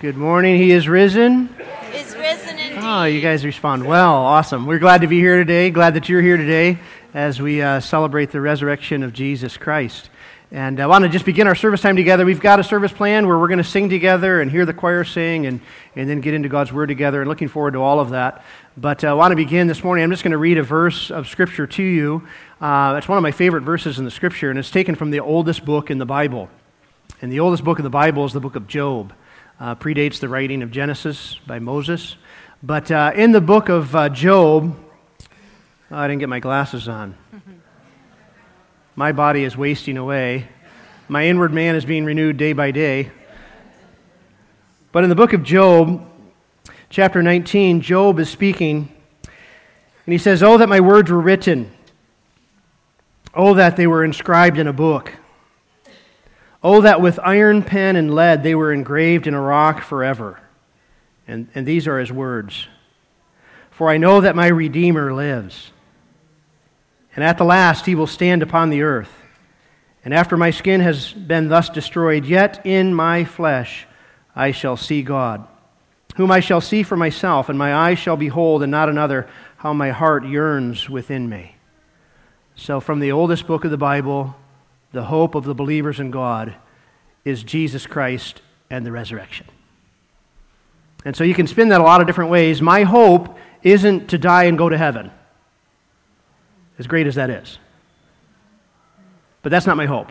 Good morning. He is risen. Is risen indeed. Oh, you guys respond well. Awesome. We're glad to be here today. Glad that you're here today as we celebrate the resurrection of Jesus Christ. And I want to just begin our service time together. We've got a service plan where we're going to sing together and hear the choir sing and then get into God's Word together, and looking forward to all of that. But I want to begin this morning. I'm just going to read a verse of Scripture to you. It's one of my favorite verses in the Scripture, and it's taken from the oldest book in the Bible. And the oldest book in the Bible is the book of Job. Predates the writing of Genesis by Moses. But in the book of Job, I didn't get my glasses on. My body is wasting away. My inward man is being renewed day by day. But in the book of Job, chapter 19, Job is speaking, and he says, "Oh, that my words were written. Oh, that they were inscribed in a book. Oh, that with iron pen and lead they were engraved in a rock forever." And these are his words. "For I know that my Redeemer lives, and at the last he will stand upon the earth. And after my skin has been thus destroyed, yet in my flesh I shall see God, whom I shall see for myself, and my eyes shall behold, and not another, how my heart yearns within me." So from the oldest book of the Bible, the hope of the believers in God is Jesus Christ and the resurrection. And so you can spin that a lot of different ways. My hope isn't to die and go to heaven, as great as that is. But that's not my hope.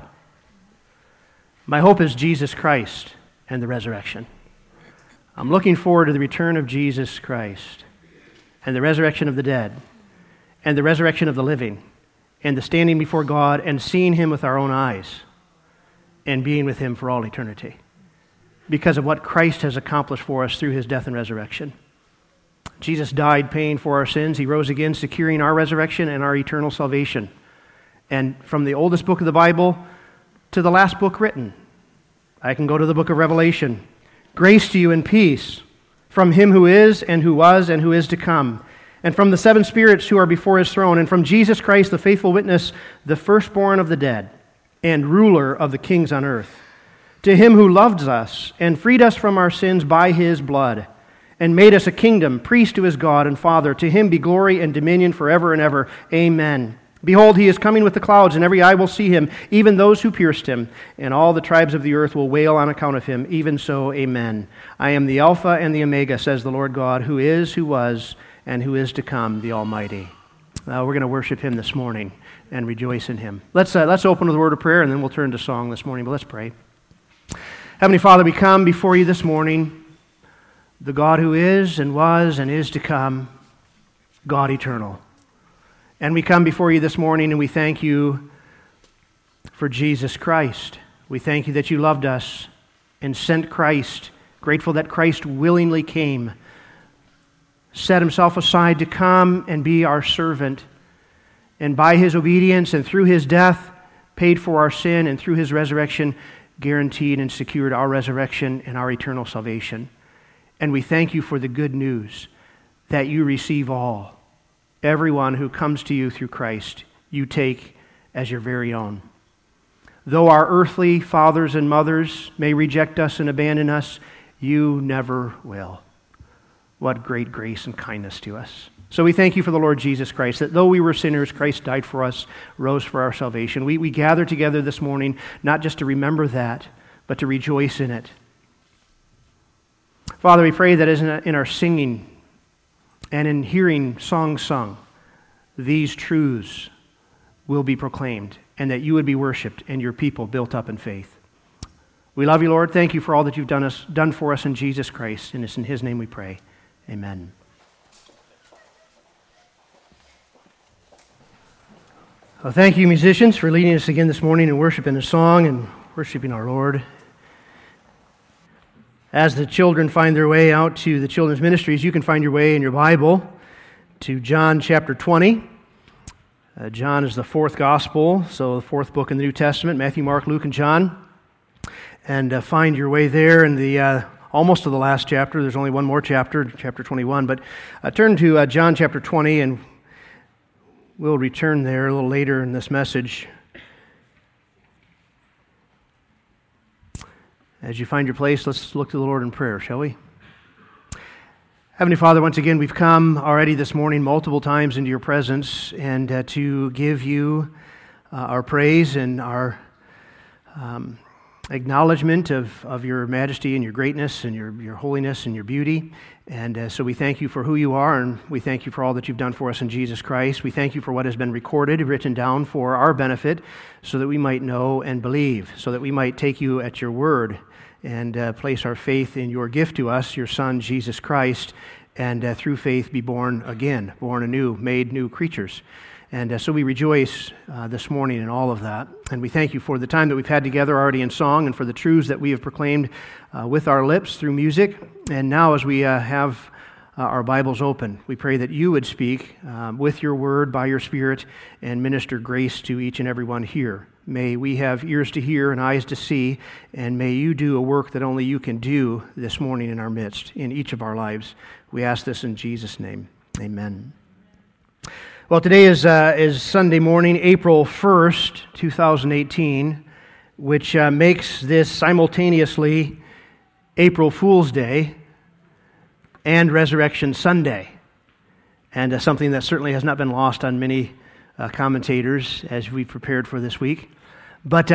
My hope is Jesus Christ and the resurrection. I'm looking forward to the return of Jesus Christ and the resurrection of the dead and the resurrection of the living, and the standing before God and seeing Him with our own eyes and being with Him for all eternity because of what Christ has accomplished for us through His death and resurrection. Jesus died paying for our sins. He rose again, securing our resurrection and our eternal salvation. And from the oldest book of the Bible to the last book written, I can go to the book of Revelation. "Grace to you and peace from Him who is and who was and who is to come, and from the seven spirits who are before His throne, and from Jesus Christ, the faithful witness, the firstborn of the dead, and ruler of the kings on earth. To Him who loved us and freed us from our sins by His blood, and made us a kingdom, priest to His God and Father. To Him be glory and dominion forever and ever. Amen. Behold, He is coming with the clouds, and every eye will see Him, even those who pierced Him, and all the tribes of the earth will wail on account of Him. Even so, amen. I am the Alpha and the Omega, says the Lord God, who is, who was, and who is to come, the Almighty." We're going to worship Him this morning and rejoice in Him. Let's open with a word of prayer, and then we'll turn to song this morning. But let's pray. Heavenly Father, we come before You this morning, the God who is and was and is to come, God eternal. And we come before You this morning, and we thank You for Jesus Christ. We thank You that You loved us and sent Christ, grateful that Christ willingly came, set Himself aside to come and be our servant, and by His obedience and through His death paid for our sin, and through His resurrection guaranteed and secured our resurrection and our eternal salvation. And we thank You for the good news that You receive all. Everyone who comes to You through Christ, You take as Your very own. Though our earthly fathers and mothers may reject us and abandon us, You never will. What great grace and kindness to us. So we thank You for the Lord Jesus Christ, that though we were sinners, Christ died for us, rose for our salvation. We gather together this morning not just to remember that, but to rejoice in it. Father, we pray that as in our singing and in hearing songs sung, these truths will be proclaimed, and that You would be worshiped and Your people built up in faith. We love You, Lord. Thank You for all that You've done for us in Jesus Christ, and it's in His name we pray. Amen. Well, thank you, musicians, for leading us again this morning in worship and a song and worshiping our Lord. As the children find their way out to the children's ministries, you can find your way in your Bible to John chapter 20. John is the fourth gospel, so the fourth book in the New Testament, Matthew, Mark, Luke, and John. And find your way there in the almost to the last chapter. There's only one more chapter, chapter 21. But turn to John chapter 20, and we'll return there a little later in this message. As you find your place, let's look to the Lord in prayer, shall we? Heavenly Father, once again, we've come already this morning multiple times into your presence and to give you our praise and our acknowledgement of your majesty and your greatness and your holiness and your beauty. And so we thank you for who you are, and we thank you for all that you've done for us in Jesus Christ. We thank you for what has been recorded, written down for our benefit, so that we might know and believe, so that we might take you at your word and place our faith in your gift to us, your Son, Jesus Christ, and through faith be born again, born anew, made new creatures. And so we rejoice this morning in all of that. And we thank you for the time that we've had together already in song and for the truths that we have proclaimed with our lips through music. And now as we have our Bibles open, we pray that you would speak with your word, by your Spirit, and minister grace to each and every one here. May we have ears to hear and eyes to see, and may you do a work that only you can do this morning in our midst, in each of our lives. We ask this in Jesus' name. Amen. Well, today is Sunday morning, April 1st, 2018, which makes this simultaneously April Fool's Day and Resurrection Sunday, and something that certainly has not been lost on many commentators as we've prepared for this week. But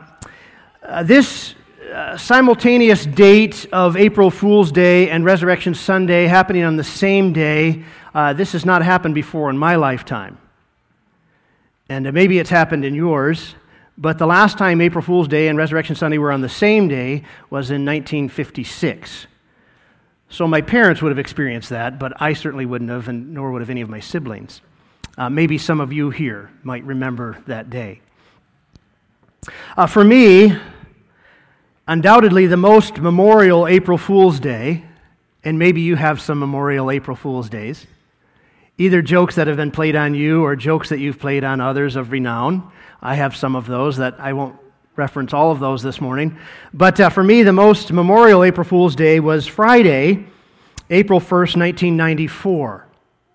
this simultaneous date of April Fool's Day and Resurrection Sunday happening on the same day, this has not happened before in my lifetime. And maybe it's happened in yours, but the last time April Fool's Day and Resurrection Sunday were on the same day was in 1956. So my parents would have experienced that, but I certainly wouldn't have, and nor would have any of my siblings. Maybe some of you here might remember that day. For me, undoubtedly the most memorial April Fool's Day, and maybe you have some memorial April Fool's Days, either jokes that have been played on you or jokes that you've played on others of renown. I have some of those that I won't reference all of those this morning. But for me, the most memorial April Fool's Day was Friday, April 1st, 1994.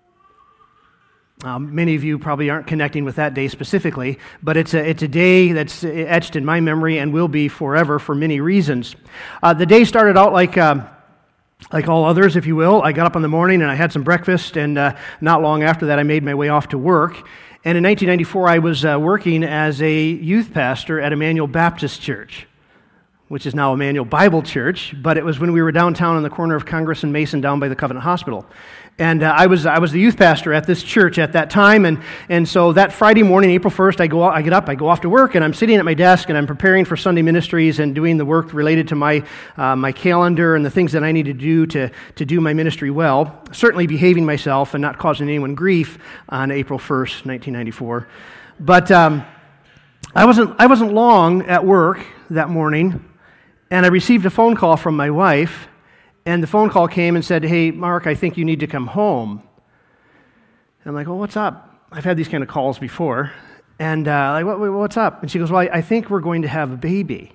Many of you probably aren't connecting with that day specifically, but it's a day that's etched in my memory and will be forever for many reasons. The day started out like all others, if you will. I got up in the morning and I had some breakfast, and not long after that I made my way off to work. And in 1994 I was working as a youth pastor at Emmanuel Baptist Church, which is now Emmanuel Bible Church, but it was when we were downtown on the corner of Congress and Mason down by the Covenant Hospital. And I was the youth pastor at this church at that time, and so that Friday morning, April 1st, I get up, I go off to work, and I'm sitting at my desk, and I'm preparing for Sunday ministries and doing the work related to my calendar and the things that I need to do to do my ministry well, certainly behaving myself and not causing anyone grief on April 1st, 1994. But I wasn't long at work that morning, and I received a phone call from my wife. And the phone call came and said, "Hey, Mark, I think you need to come home." And I'm like, "Well, what's up?" I've had these kind of calls before. And what's up? And she goes, "Well, I think we're going to have a baby."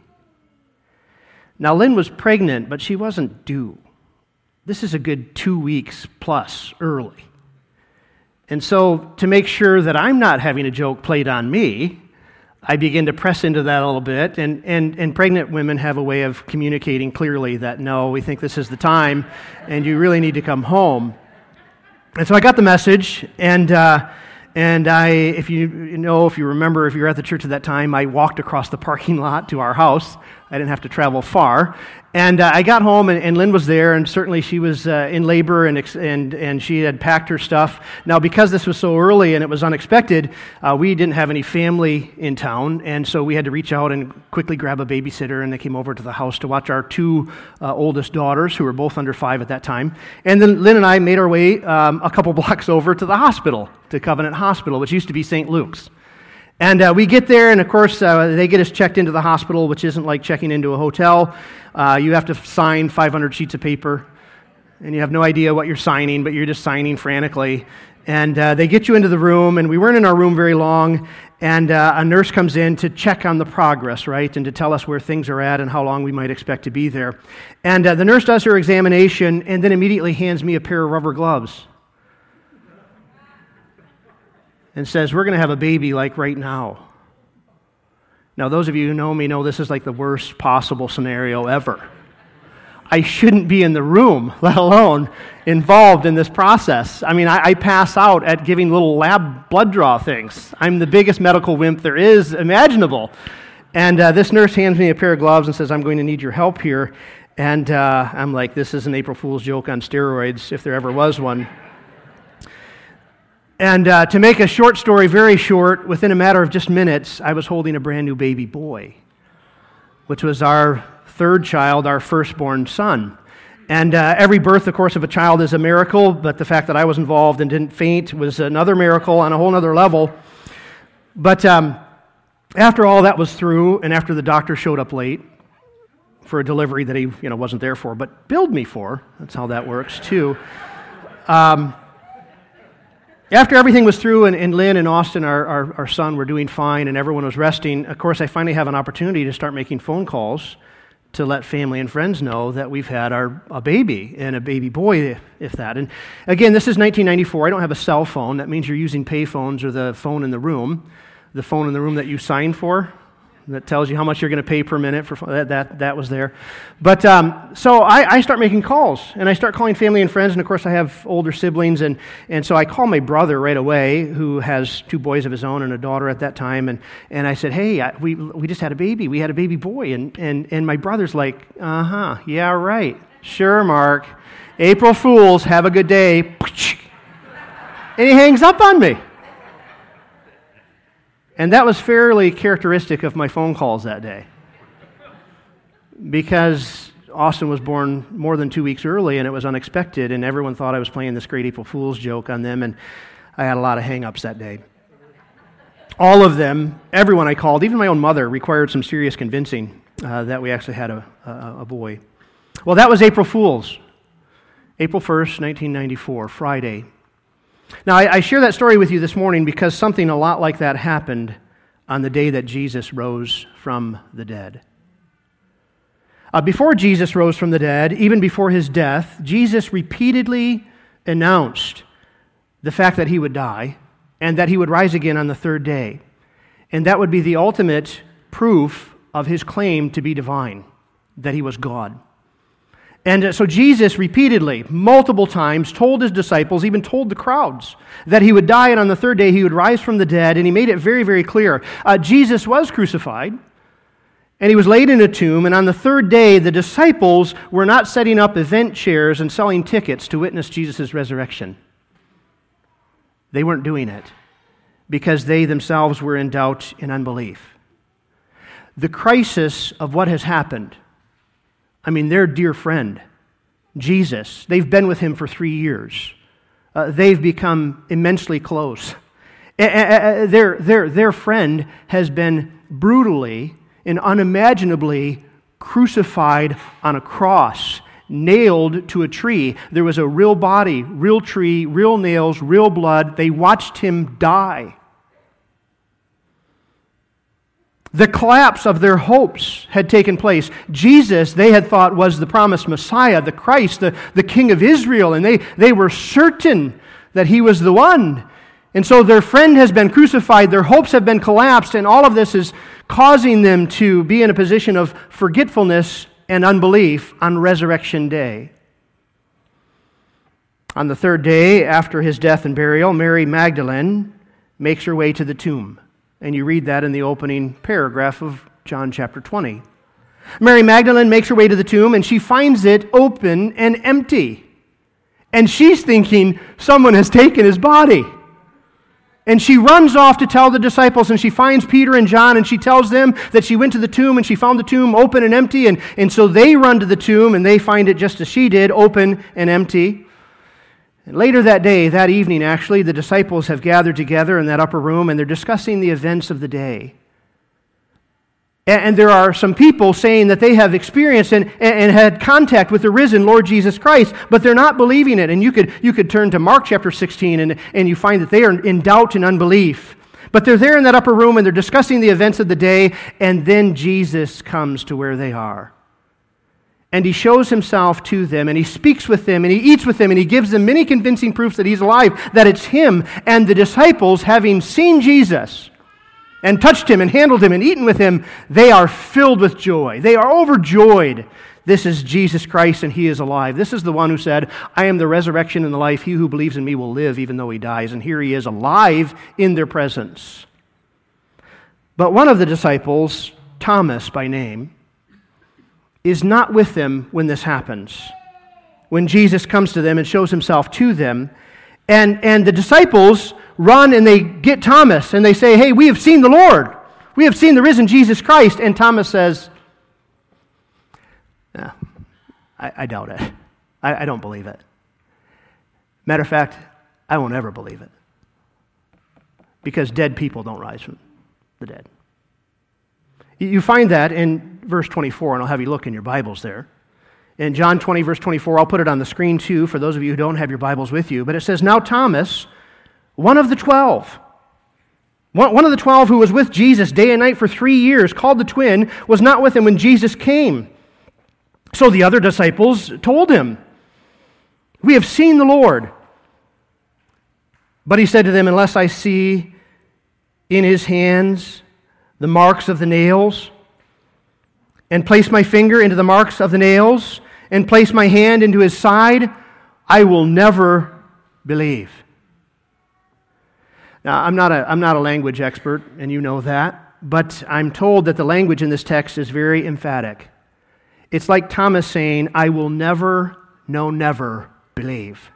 Now, Lynn was pregnant, but she wasn't due. This is a good 2 weeks plus early. And so to make sure that I'm not having a joke played on me, I begin to press into that a little bit, and pregnant women have a way of communicating clearly that, no, we think this is the time, and you really need to come home. And so I got the message, and if you remember, if you were at the church at that time, I walked across the parking lot to our house. I didn't have to travel far. And I got home, and Lynn was there, and certainly she was in labor, and she had packed her stuff. Now, because this was so early and it was unexpected, we didn't have any family in town, and so we had to reach out and quickly grab a babysitter, and they came over to the house to watch our two oldest daughters, who were both under 5 at that time. And then Lynn and I made our way a couple blocks over to the hospital, to Covenant Hospital, which used to be St. Luke's. And we get there, and of course, they get us checked into the hospital, which isn't like checking into a hotel. You have to sign 500 sheets of paper, and you have no idea what you're signing, but you're just signing frantically. And they get you into the room, and we weren't in our room very long, and a nurse comes in to check on the progress, right, and to tell us where things are at and how long we might expect to be there. And the nurse does her examination, and then immediately hands me a pair of rubber gloves and says, "We're going to have a baby like right now." Now, those of you who know me know this is like the worst possible scenario ever. I shouldn't be in the room, let alone involved in this process. I mean, I pass out at giving little lab blood draw things. I'm the biggest medical wimp there is imaginable. And this nurse hands me a pair of gloves and says, I'm going to need your help here. And I'm like, this is an April Fool's joke on steroids, if there ever was one. And to make a short story very short, within a matter of just minutes, I was holding a brand new baby boy, which was our third child, our firstborn son. And every birth, of course, of a child is a miracle, but the fact that I was involved and didn't faint was another miracle on a whole other level. But after all that was through, and after the doctor showed up late for a delivery that he wasn't there for, but billed me for, that's how that works too. After everything was through, and Lynn and Austin, our son, were doing fine, and everyone was resting, of course, I finally have an opportunity to start making phone calls to let family and friends know that we've had a baby, and a baby boy, if that. And again, this is 1994. I don't have a cell phone. That means you're using pay phones or the phone in the room that you signed for, that tells you how much you're going to pay per minute for that was there. But so I start making calls, and I start calling family and friends, and of course I have older siblings, and so I call my brother right away, who has 2 boys of his own and a daughter at that time, and I said, hey, we just had a baby. We had a baby boy, and my brother's like, yeah, right. Sure, Mark. April Fools, have a good day. And he hangs up on me. And that was fairly characteristic of my phone calls that day, because Austin was born more than 2 weeks early, and it was unexpected, and everyone thought I was playing this great April Fool's joke on them, and I had a lot of hang-ups that day. All of them, everyone I called, even my own mother, required some serious convincing that we actually had a boy. Well, that was April Fool's. April 1st, 1994, Friday. Now, I share that story with you this morning because something a lot like that happened on the day that Jesus rose from the dead. Before Jesus rose from the dead, even before his death, Jesus repeatedly announced the fact that he would die and that he would rise again on the third day. And that would be the ultimate proof of his claim to be divine, that he was God. And so Jesus repeatedly, multiple times, told his disciples, even told the crowds, that he would die and on the third day he would rise from the dead, and he made it very, very clear. Jesus was crucified, and he was laid in a tomb, and on the third day the disciples were not setting up event chairs and selling tickets to witness Jesus' resurrection. They weren't doing it because they themselves were in doubt and unbelief. The crisis of what has happened, their dear friend, Jesus, they've been with him for 3 years. They've become immensely close. Their friend has been brutally and unimaginably crucified on a cross, nailed to a tree. There was a real body, real tree, real nails, real blood. They watched him die. The collapse of their hopes had taken place. Jesus, they had thought, was the promised Messiah, the Christ, the King of Israel, and they were certain that he was the one. And so their friend has been crucified, their hopes have been collapsed, and all of this is causing them to be in a position of forgetfulness and unbelief on Resurrection Day. On the third day after his death and burial, Mary Magdalene makes her way to the tomb. And you read that in the opening paragraph of John chapter 20. Mary Magdalene makes her way to the tomb, and she finds it open and empty. And she's thinking someone has taken his body. And she runs off to tell the disciples, and she finds Peter and John, and she tells them that she went to the tomb, and she found the tomb open and empty. And so they run to the tomb, and they find it just as she did, open and empty. And later that day, that evening actually, the disciples have gathered together in that upper room, and they're discussing the events of the day. And there are some people saying that they have experienced and had contact with the risen Lord Jesus Christ, but they're not believing it. And you could turn to Mark chapter 16, and you find that they are in doubt and unbelief. But they're there in that upper room, and they're discussing the events of the day, and then Jesus comes to where they are. And he shows himself to them, and he speaks with them, and he eats with them, and he gives them many convincing proofs that he's alive, that it's him. And the disciples, having seen Jesus and touched him and handled him and eaten with him, they are filled with joy. They are overjoyed. This is Jesus Christ, and he is alive. This is the one who said, I am the resurrection and the life. He who believes in me will live even though he dies. And here he is alive in their presence. But one of the disciples, Thomas by name, is not with them when this happens. When Jesus comes to them and shows himself to them. And the disciples run and they get Thomas and they say, hey, we have seen the Lord. We have seen the risen Jesus Christ. And Thomas says, no, I doubt it. I don't believe it. Matter of fact, I won't ever believe it. Because dead people don't rise from the dead. You find that in verse 24, and I'll have you look in your Bibles there. In John 20, verse 24, I'll put it on the screen too for those of you who don't have your Bibles with you. But it says, now Thomas, one of the 12, one of the 12 who was with Jesus day and night for 3 years, called the twin, was not with him when Jesus came. So the other disciples told him, we have seen the Lord. But he said to them, unless I see in his hands the marks of the nails, and place my finger into the marks of the nails, and place my hand into his side, I will never believe. Now, I'm not a language expert, and you know that, but I'm told that the language in this text is very emphatic. It's like Thomas saying, I will never, no, never believe.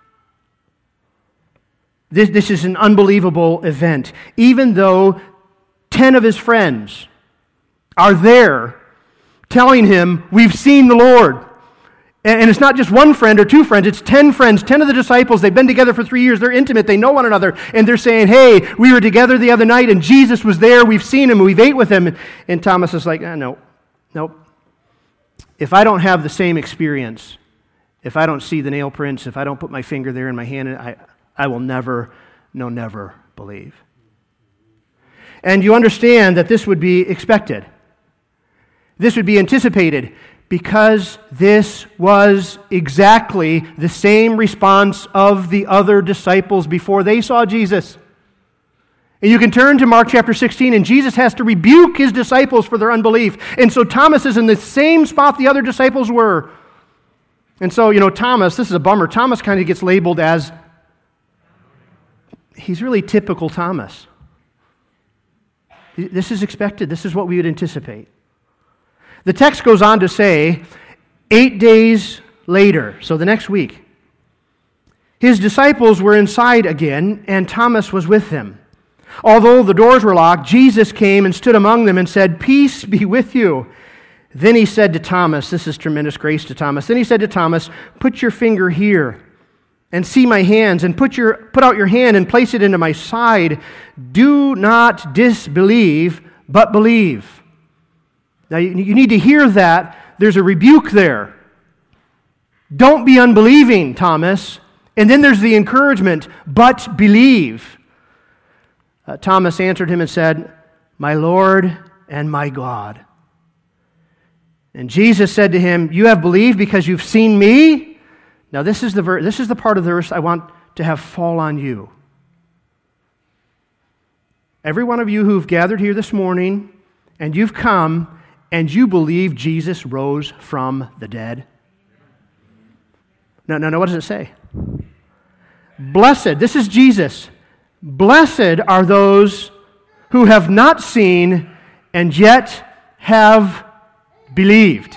This is an unbelievable event. Even though 10 of his friends are there telling him, we've seen the Lord. And it's not just one friend or two friends, it's 10 friends, 10 of the disciples. They've been together for 3 years. They're intimate. They know one another. And they're saying, hey, we were together the other night and Jesus was there. We've seen him. We've ate with him. And Thomas is like, nope. If I don't have the same experience, if I don't see the nail prints, if I don't put my finger there in my hand, I will never, no, never believe. And you understand that this would be expected. This would be anticipated because this was exactly the same response of the other disciples before they saw Jesus. And you can turn to Mark chapter 16, and Jesus has to rebuke his disciples for their unbelief. And so Thomas is in the same spot the other disciples were. And so, Thomas, this is a bummer. Thomas kind of gets labeled as, he's really typical Thomas. This is expected. This is what we would anticipate. The text goes on to say, 8 days later, so the next week, his disciples were inside again, and Thomas was with them. Although the doors were locked, Jesus came and stood among them and said, peace be with you. Then he said to Thomas, this is tremendous grace to Thomas, then he said to Thomas, put your finger here and see my hands, and put out your hand and place it into my side. Do not disbelieve, but believe. Now you need to hear that. There's a rebuke there. Don't be unbelieving, Thomas. And then there's the encouragement, but believe. Thomas answered him and said, my Lord and my God. And Jesus said to him, you have believed because you've seen me? Now this is the part of the verse I want to have fall on you. Every one of you who've gathered here this morning, and you've come, and you believe Jesus rose from the dead. No, what does it say? Blessed, this is Jesus. Blessed are those who have not seen and yet have believed.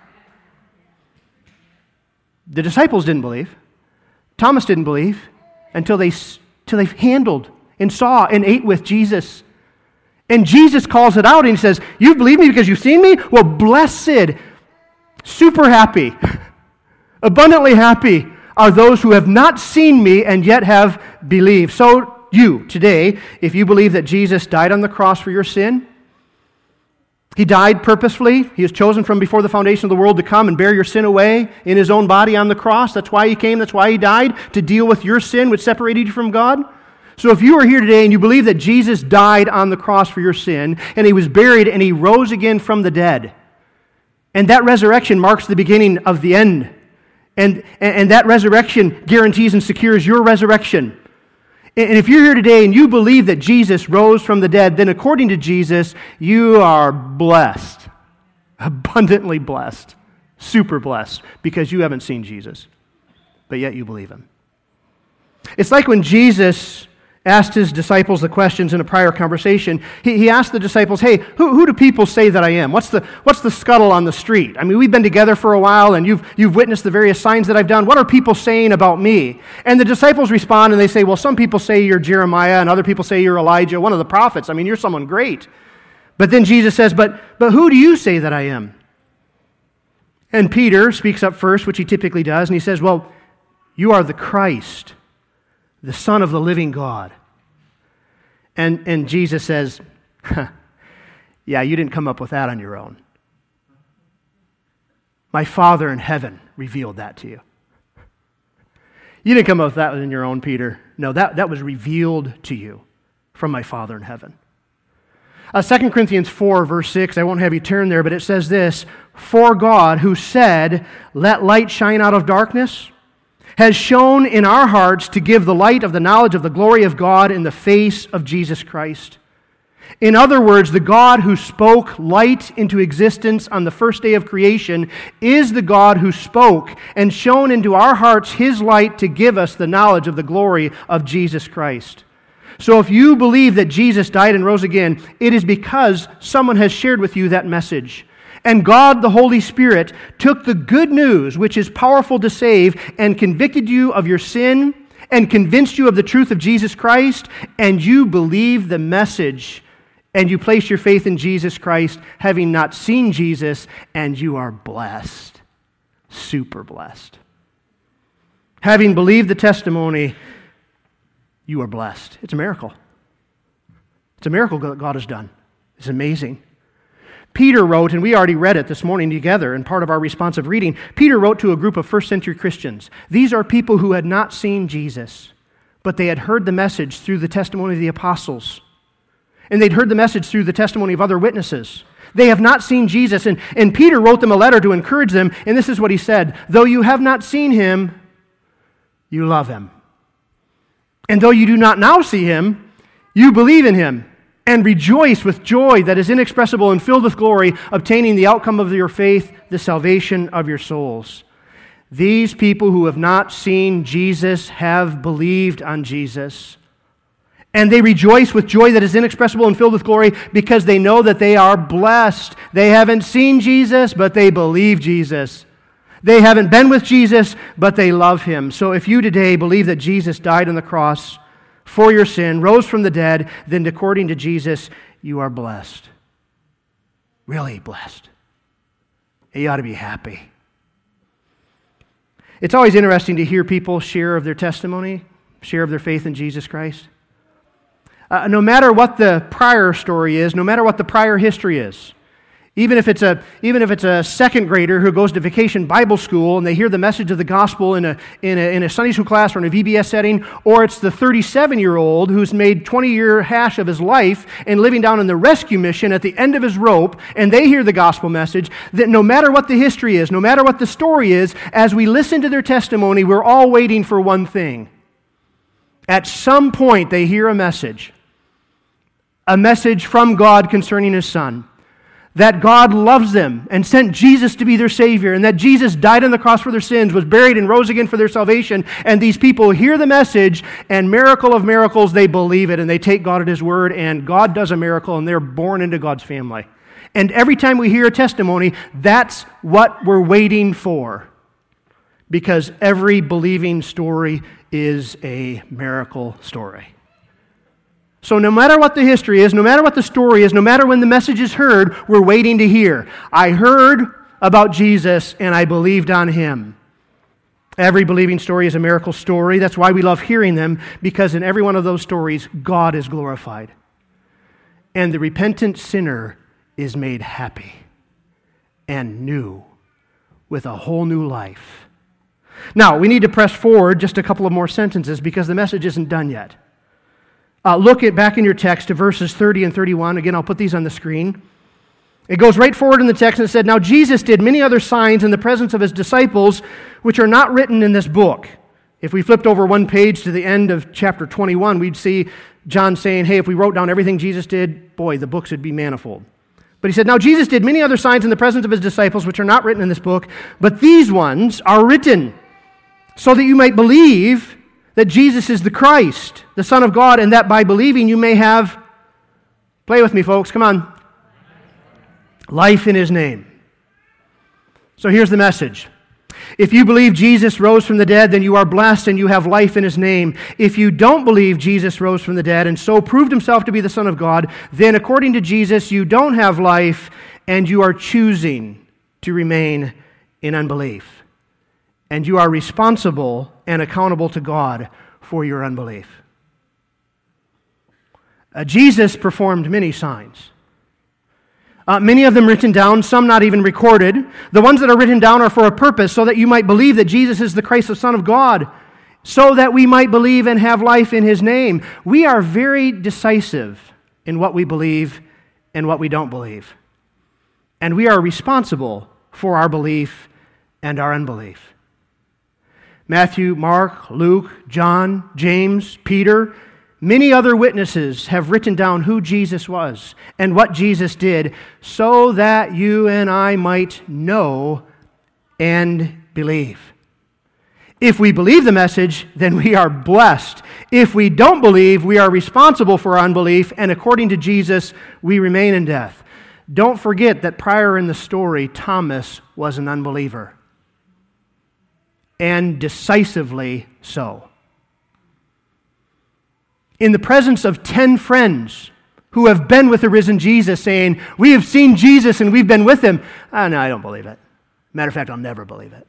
The disciples didn't believe. Thomas didn't believe until they handled and saw and ate with Jesus. And Jesus calls it out and he says, you believe me because you've seen me? Well, blessed, super happy, abundantly happy are those who have not seen me and yet have believed. So you, today, if you believe that Jesus died on the cross for your sin, he died purposefully. He was chosen from before the foundation of the world to come and bear your sin away in his own body on the cross. That's why he came. That's why he died, to deal with your sin which separated you from God. So if you are here today and you believe that Jesus died on the cross for your sin, and he was buried and he rose again from the dead, and that resurrection marks the beginning of the end, and that resurrection guarantees and secures your resurrection. And if you're here today and you believe that Jesus rose from the dead, then according to Jesus, you are blessed, abundantly blessed, super blessed, because you haven't seen Jesus, but yet you believe him. It's like when Jesus asked his disciples the questions in a prior conversation. He asked the disciples, hey, who do people say that I am? What's the scuttle on the street? I mean, we've been together for a while, and you've witnessed the various signs that I've done. What are people saying about me? And the disciples respond, and they say, well, some people say you're Jeremiah, and other people say you're Elijah, one of the prophets. I mean, you're someone great. But then Jesus says, but who do you say that I am? And Peter speaks up first, which he typically does, and he says, well, you are the Christ, the Son of the living God. And Jesus says, yeah, you didn't come up with that on your own. My Father in heaven revealed that to you. You didn't come up with that on your own, Peter. No, that was revealed to you from my Father in heaven. 2 Corinthians 4, verse 6, I won't have you turn there, but it says this, for God, who said, let light shine out of darkness, has shone in our hearts to give the light of the knowledge of the glory of God in the face of Jesus Christ. In other words, the God who spoke light into existence on the first day of creation is the God who spoke and shone into our hearts his light to give us the knowledge of the glory of Jesus Christ. So if you believe that Jesus died and rose again, it is because someone has shared with you that message. And God, the Holy Spirit, took the good news, which is powerful to save, and convicted you of your sin, and convinced you of the truth of Jesus Christ, and you believe the message, and you place your faith in Jesus Christ, having not seen Jesus, and you are blessed, super blessed. Having believed the testimony, you are blessed. It's a miracle. It's a miracle that God has done. It's amazing. Peter wrote, and we already read it this morning together in part of our responsive reading, Peter wrote to a group of first century Christians. These are people who had not seen Jesus, but they had heard the message through the testimony of the apostles. And they'd heard the message through the testimony of other witnesses. They have not seen Jesus. And Peter wrote them a letter to encourage them, and this is what he said, though you have not seen him, you love him. And though you do not now see him, you believe in him. And rejoice with joy that is inexpressible and filled with glory, obtaining the outcome of your faith, the salvation of your souls. These people who have not seen Jesus have believed on Jesus. And they rejoice with joy that is inexpressible and filled with glory because they know that they are blessed. They haven't seen Jesus, but they believe Jesus. They haven't been with Jesus, but they love him. So if you today believe that Jesus died on the cross for your sin, rose from the dead, then according to Jesus, you are blessed. Really blessed. You ought to be happy. It's always interesting to hear people share of their testimony, share of their faith in Jesus Christ. No matter what the prior story is, no matter what the prior history is, even if it's a second grader who goes to vacation Bible school and they hear the message of the gospel in a Sunday school class or in a VBS setting, or it's the 37-year-old who's made 20-year hash of his life and living down in the rescue mission at the end of his rope, and they hear the gospel message, that no matter what the history is, no matter what the story is, as we listen to their testimony, we're all waiting for one thing. At some point, they hear a message from God concerning his Son. That God loves them and sent Jesus to be their Savior, and that Jesus died on the cross for their sins, was buried and rose again for their salvation, and these people hear the message, and miracle of miracles, they believe it, and they take God at his word, and God does a miracle, and they're born into God's family. And every time we hear a testimony, that's what we're waiting for, because every believing story is a miracle story. So no matter what the history is, no matter what the story is, no matter when the message is heard, we're waiting to hear. I heard about Jesus and I believed on him. Every believing story is a miracle story. That's why we love hearing them, because in every one of those stories, God is glorified. And the repentant sinner is made happy and new with a whole new life. Now, we need to press forward just a couple of more sentences because the message isn't done yet. Look back in your text to verses 30 and 31. Again, I'll put these on the screen. It goes right forward in the text and it said, "Now Jesus did many other signs in the presence of his disciples, which are not written in this book. If we flipped over one page to the end of chapter 21, we'd see John saying, hey, if we wrote down everything Jesus did, boy, the books would be manifold. But he said, now Jesus did many other signs in the presence of his disciples, which are not written in this book, but these ones are written so that you might believe that Jesus is the Christ, the Son of God, and that by believing you may have, play with me, folks, come on, life in his name. So here's the message. If you believe Jesus rose from the dead, then you are blessed and you have life in his name. If you don't believe Jesus rose from the dead and so proved himself to be the Son of God, then according to Jesus, you don't have life and you are choosing to remain in unbelief. And you are responsible and accountable to God for your unbelief. Jesus performed many signs. Many of them written down, some not even recorded. The ones that are written down are for a purpose, so that you might believe that Jesus is the Christ, the Son of God, so that we might believe and have life in his name. We are very decisive in what we believe and what we don't believe. And we are responsible for our belief and our unbelief. Matthew, Mark, Luke, John, James, Peter, many other witnesses have written down who Jesus was and what Jesus did so that you and I might know and believe. If we believe the message, then we are blessed. If we don't believe, we are responsible for our unbelief, and according to Jesus, we remain in death. Don't forget that prior in the story, Thomas was an unbeliever, and decisively so. In the presence of 10 friends who have been with the risen Jesus saying, we have seen Jesus and we've been with him. No, I don't believe it. Matter of fact, I'll never believe it.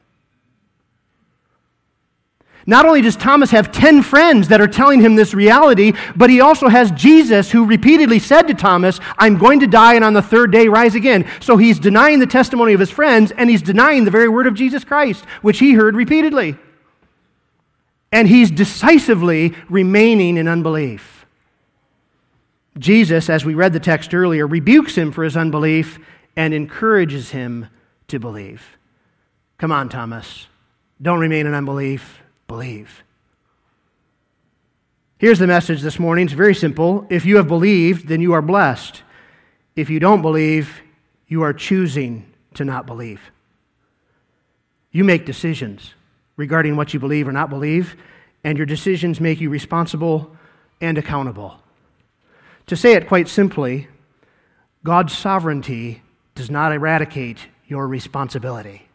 Not only does Thomas have 10 friends that are telling him this reality, but he also has Jesus who repeatedly said to Thomas, I'm going to die and on the third day rise again. So he's denying the testimony of his friends and he's denying the very word of Jesus Christ, which he heard repeatedly. And he's decisively remaining in unbelief. Jesus, as we read the text earlier, rebukes him for his unbelief and encourages him to believe. Come on, Thomas. Don't remain in unbelief. Believe. Here's the message this morning. It's very simple. If you have believed, then you are blessed. If you don't believe, you are choosing to not believe. You make decisions regarding what you believe or not believe, and your decisions make you responsible and accountable. To say it quite simply, God's sovereignty does not eradicate your responsibility.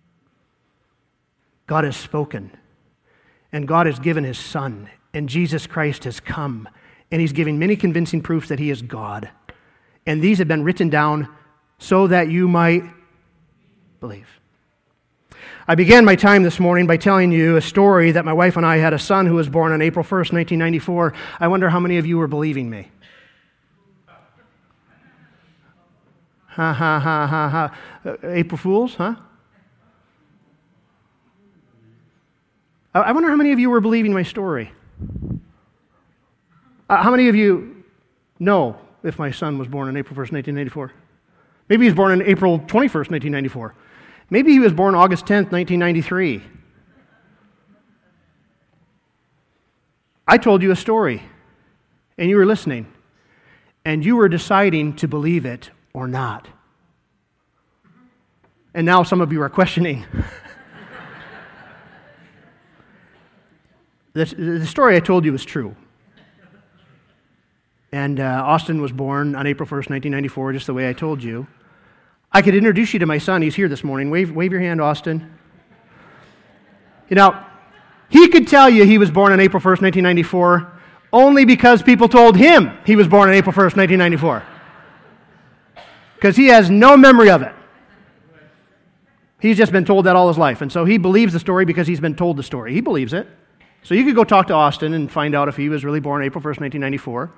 God has spoken, and God has given his Son, and Jesus Christ has come, and he's giving many convincing proofs that he is God. And these have been written down so that you might believe. I began my time this morning by telling you a story that my wife and I had a son who was born on April 1st, 1994. I wonder how many of you were believing me. Ha, ha, ha, ha, ha. April Fools, huh? I wonder how many of you were believing my story. How many of you know if my son was born on April 1st, 1994? Maybe he was born on April 21st, 1994. Maybe he was born August 10th, 1993. I told you a story, and you were listening, and you were deciding to believe it or not. And now some of you are questioning. The story I told you was true. And Austin was born on April 1st, 1994, just the way I told you. I could introduce you to my son. He's here this morning. Wave your hand, Austin. You know, he could tell you he was born on April 1st, 1994, only because people told him he was born on April 1st, 1994. Because he has no memory of it. He's just been told that all his life. And so he believes the story because he's been told the story. He believes it. So you could go talk to Austin and find out if he was really born April 1st, 1994.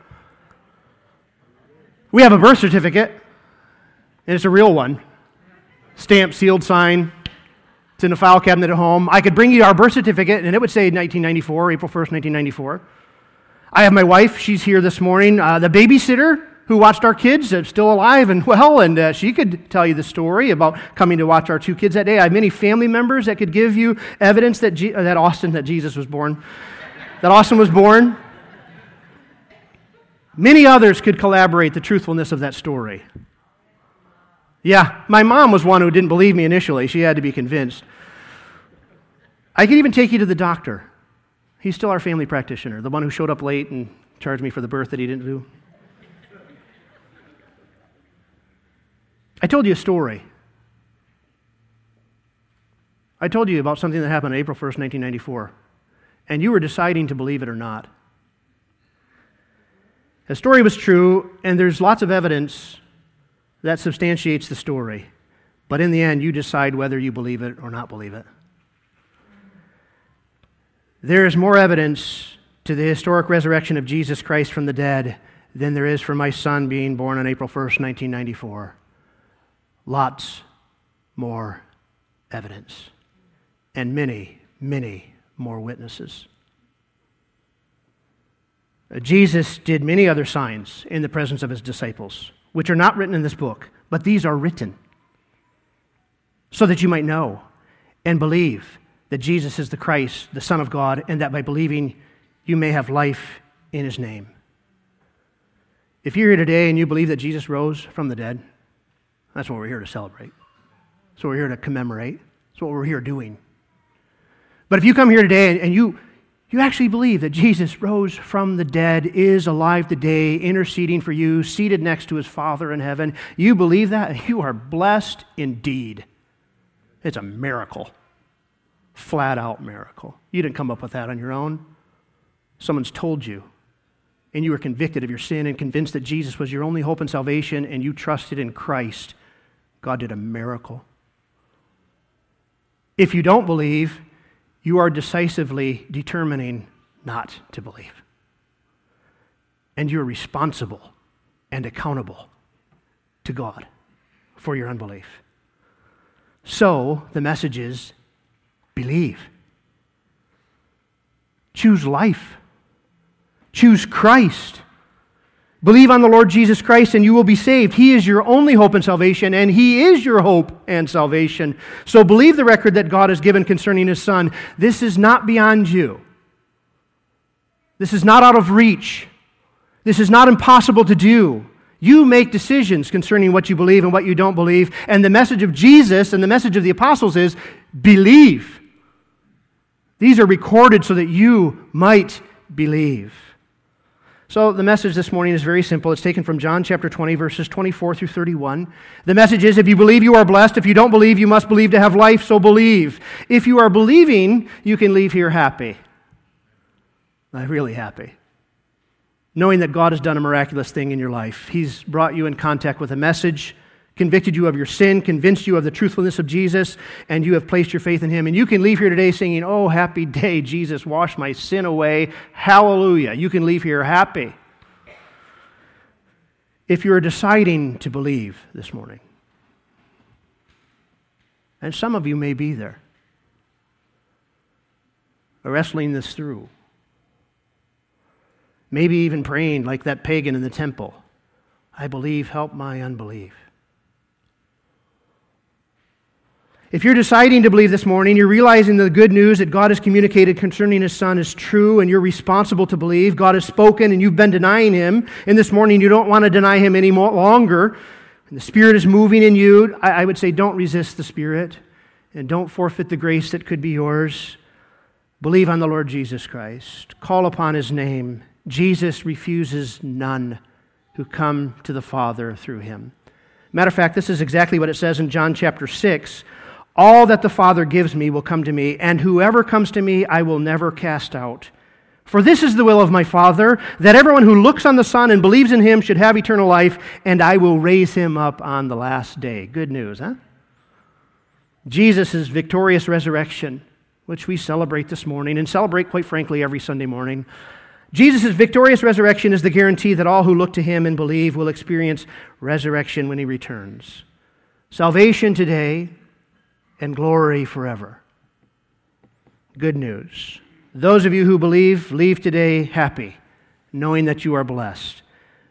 We have a birth certificate. And it's a real one. Stamped, sealed, signed. It's in a file cabinet at home. I could bring you our birth certificate, and it would say 1994, April 1st, 1994. I have my wife. She's here this morning. The babysitter who watched our kids, still alive and well, and she could tell you the story about coming to watch our two kids that day. I have many family members that could give you evidence that Jesus was born, that Austin was born. Many others could collaborate the truthfulness of that story. Yeah, my mom was one who didn't believe me initially. She had to be convinced. I could even take you to the doctor. He's still our family practitioner, the one who showed up late and charged me for the birth that he didn't do. I told you a story. I told you about something that happened on April 1st, 1994, and you were deciding to believe it or not. The story was true, and there's lots of evidence that substantiates the story. But in the end, you decide whether you believe it or not believe it. There is more evidence to the historic resurrection of Jesus Christ from the dead than there is for my son being born on April 1st, 1994. Lots more evidence. And many, many more witnesses. Jesus did many other signs in the presence of his disciples, which are not written in this book, but these are written so that you might know and believe that Jesus is the Christ, the Son of God, and that by believing you may have life in his name. If you're here today and you believe that Jesus rose from the dead, that's what we're here to celebrate. That's what we're here to commemorate. That's what we're here doing. But if you come here today and you actually believe that Jesus rose from the dead, is alive today, interceding for you, seated next to his Father in heaven, you believe that, you are blessed indeed. It's a miracle. Flat out miracle. You didn't come up with that on your own. Someone's told you, and you were convicted of your sin and convinced that Jesus was your only hope and salvation, and you trusted in Christ. God did a miracle. If you don't believe, you are decisively determining not to believe. And you're responsible and accountable to God for your unbelief. So, the message is, believe. Choose life. Choose Christ. Believe on the Lord Jesus Christ and you will be saved. He is your only hope and salvation, and He is your hope and salvation. So believe the record that God has given concerning His Son. This is not beyond you. This is not out of reach. This is not impossible to do. You make decisions concerning what you believe and what you don't believe. And the message of Jesus and the message of the apostles is, believe. These are recorded so that you might believe. So the message this morning is very simple. It's taken from John chapter 20, verses 24 through 31. The message is, if you believe, you are blessed. If you don't believe, you must believe to have life, so believe. If you are believing, you can leave here happy. Really happy. Knowing that God has done a miraculous thing in your life. He's brought you in contact with a message, convicted you of your sin, convinced you of the truthfulness of Jesus, and you have placed your faith in Him. And you can leave here today singing, oh, happy day, Jesus washed my sin away. Hallelujah. You can leave here happy. If you're deciding to believe this morning, and some of you may be there, wrestling this through, maybe even praying like that pagan in the temple, I believe, help my unbelief. If you're deciding to believe this morning, you're realizing the good news that God has communicated concerning His Son is true, and you're responsible to believe. God has spoken, and you've been denying Him, and this morning you don't want to deny Him any longer, and the Spirit is moving in you. I would say don't resist the Spirit, and don't forfeit the grace that could be yours. Believe on the Lord Jesus Christ. Call upon His name. Jesus refuses none who come to the Father through Him. Matter of fact, this is exactly what it says in John chapter 6. All that the Father gives me will come to me, and whoever comes to me I will never cast out. For this is the will of my Father, that everyone who looks on the Son and believes in Him should have eternal life, and I will raise him up on the last day. Good news, huh? Jesus' victorious resurrection, which we celebrate this morning, and celebrate, quite frankly, every Sunday morning. Jesus' victorious resurrection is the guarantee that all who look to Him and believe will experience resurrection when He returns. Salvation today and glory forever. Good news. Those of you who believe, leave today happy, knowing that you are blessed.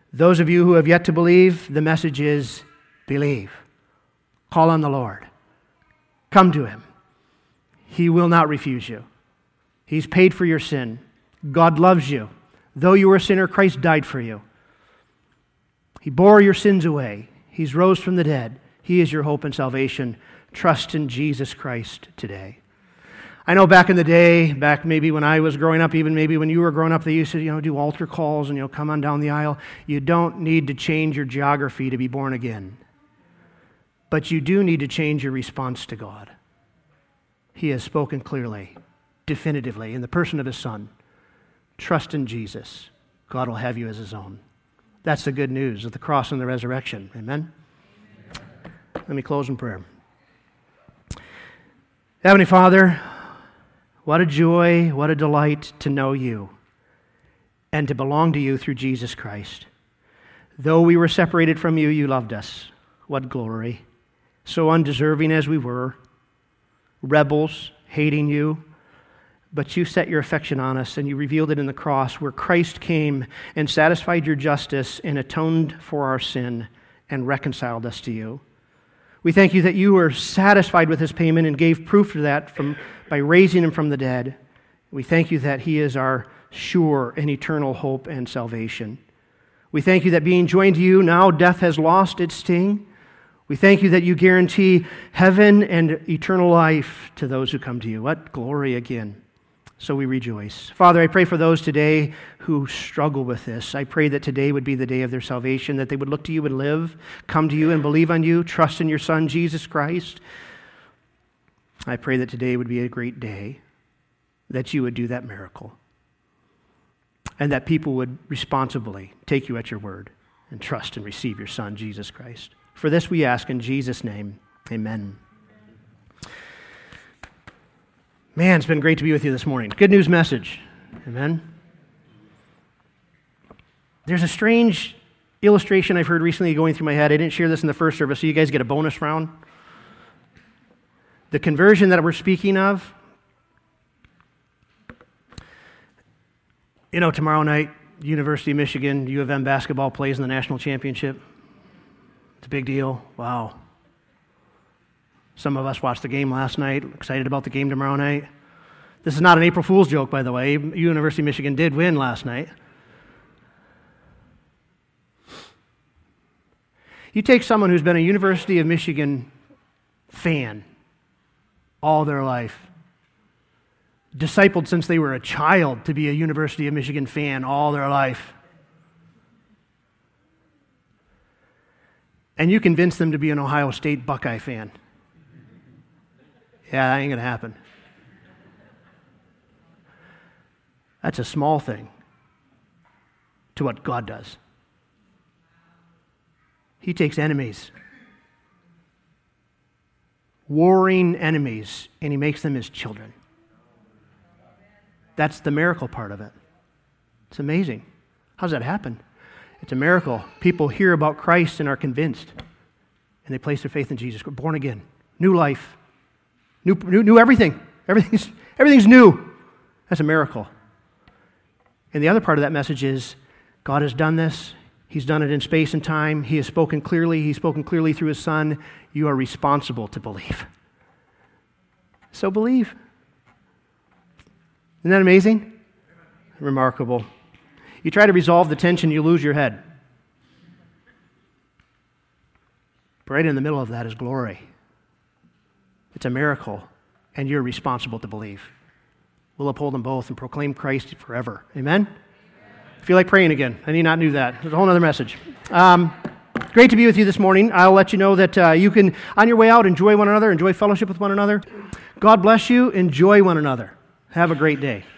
Those of you who have yet to believe, the message is believe. Call on the Lord. Come to Him. He will not refuse you. He's paid for your sin. God loves you. Though you were a sinner, Christ died for you. He bore your sins away. He's rose from the dead. He is your hope and salvation. Trust in Jesus Christ today. I know back in the day, back maybe when I was growing up, even maybe when you were growing up, they used to, do altar calls and, come on down the aisle. You don't need to change your geography to be born again. But you do need to change your response to God. He has spoken clearly, definitively, in the person of His Son. Trust in Jesus. God will have you as His own. That's the good news of the cross and the resurrection. Amen? Let me close in prayer. Heavenly Father, what a joy, what a delight to know You and to belong to You through Jesus Christ. Though we were separated from You, You loved us. What glory. So undeserving as we were, rebels, hating You, but You set Your affection on us and You revealed it in the cross where Christ came and satisfied Your justice and atoned for our sin and reconciled us to You. We thank You that You were satisfied with His payment and gave proof to that by raising Him from the dead. We thank You that He is our sure and eternal hope and salvation. We thank You that being joined to You, now death has lost its sting. We thank You that You guarantee heaven and eternal life to those who come to You. What glory again. So we rejoice. Father, I pray for those today who struggle with this. I pray that today would be the day of their salvation, that they would look to You and live, come to You and believe on You, trust in Your Son, Jesus Christ. I pray that today would be a great day, that You would do that miracle, and that people would responsibly take You at Your word and trust and receive Your Son, Jesus Christ. For this we ask in Jesus' name, amen. Man, it's been great to be with you this morning. Good news message. Amen. There's a strange illustration I've heard recently going through my head. I didn't share this in the first service, so you guys get a bonus round. The conversion that we're speaking of, tomorrow night, University of Michigan, U of M basketball plays in the national championship. It's a big deal. Wow. Some of us watched the game last night, excited about the game tomorrow night. This is not an April Fool's joke, by the way. University of Michigan did win last night. You take someone who's been a University of Michigan fan all their life, discipled since they were a child to be a University of Michigan fan all their life, and you convince them to be an Ohio State Buckeye fan. Yeah, that ain't going to happen. That's a small thing to what God does. He takes enemies, warring enemies, and He makes them His children. That's the miracle part of it. It's amazing. How does that happen? It's a miracle. People hear about Christ and are convinced, and they place their faith in Jesus. We're born again, new life. New everything. Everything's new. That's a miracle. And the other part of that message is God has done this. He's done it in space and time. He has spoken clearly. He's spoken clearly through His Son. You are responsible to believe. So believe. Isn't that amazing? Remarkable. You try to resolve the tension, you lose your head. But right in the middle of that is glory. It's a miracle, and you're responsible to believe. We'll uphold them both and proclaim Christ forever. Amen? I feel like praying again. I need not do that. There's a whole other message. Great to be with you this morning. I'll let you know that you can, on your way out, enjoy one another, enjoy fellowship with one another. God bless you. Enjoy one another. Have a great day.